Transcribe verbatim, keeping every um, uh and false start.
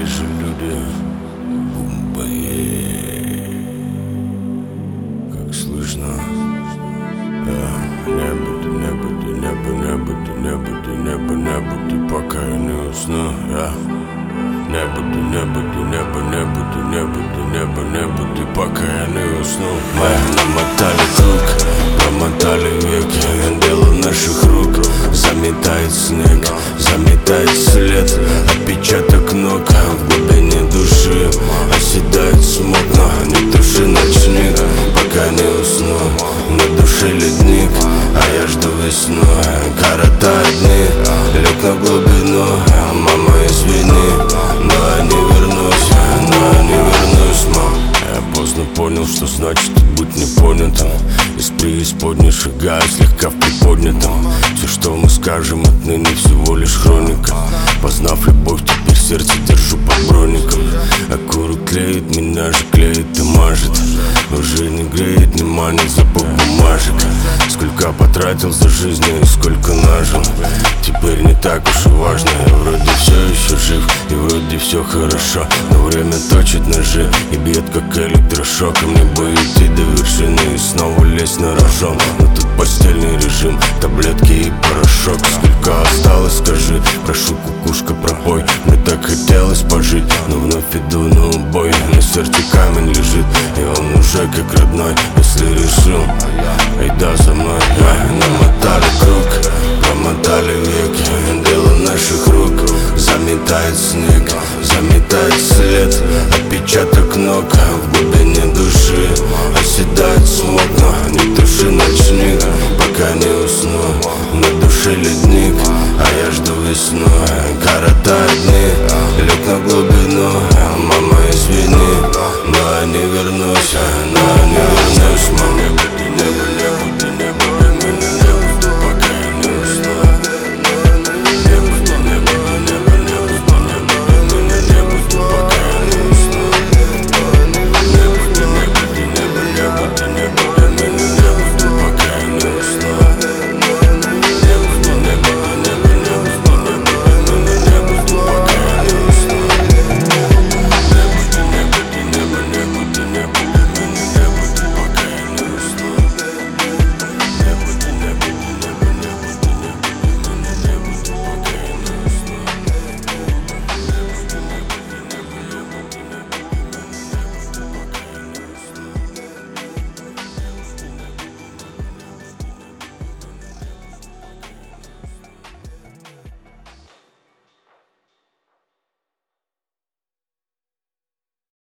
здесь же люди. Бумбае. Как слышно? Я не буду, не буду, не буду, не буду, не буду, не буду, не буду, пока я не усну. Я не буду, не буду, не буду, не буду, не буду, не буду, не буду, пока я не усну. Мы намотали круг, промотали веки, дело наших рук. Заметает снег, заметает след, отпечаток ног в глубине души. Оседает смог, но не туши ночник, пока не усну. На душе ледник, а я жду весну. Коротают дни, лег на глубину. Мама, извини, но я не вернусь, но я не вернусь, мам. Я поздно понял, что значит быть непонятым. Из преисподней шагаю слегка в приподнятом. Все, что мы скажем, отныне всего лишь хроника. Познав любовь, теперь сердце держу под броником. Окурок клеит, меня же клеит и мажет. Уже не греет, не манит запах бумажек. Сколько потратил за жизнь и сколько нажил. Теперь не так уж и важно. Я вроде все еще жив и вроде все хорошо. Но время точит ножи и бьет как электрошок. И мне бы идти до вершины и снова лезть на рожон. Но тут постельный режим, таблетки и порошок. Сколько осталось, скажи, прошу, кукушка, пропой. Мне так хотелось пожить, но вновь иду на убой. На сердце камень лежит, и он уже как родной. Если решил, айда за мной. Намотали круг, промотали веки, дело наших рук. Заметает снег, заметает след, отпечаток ног в глубине души. Оседает смог, но не туши ночник, пока не усну. На душе ледник, а я жду весну. Коротают дни, лег на глубину. Мама, извини, но я не вернусь, но я не вернусь.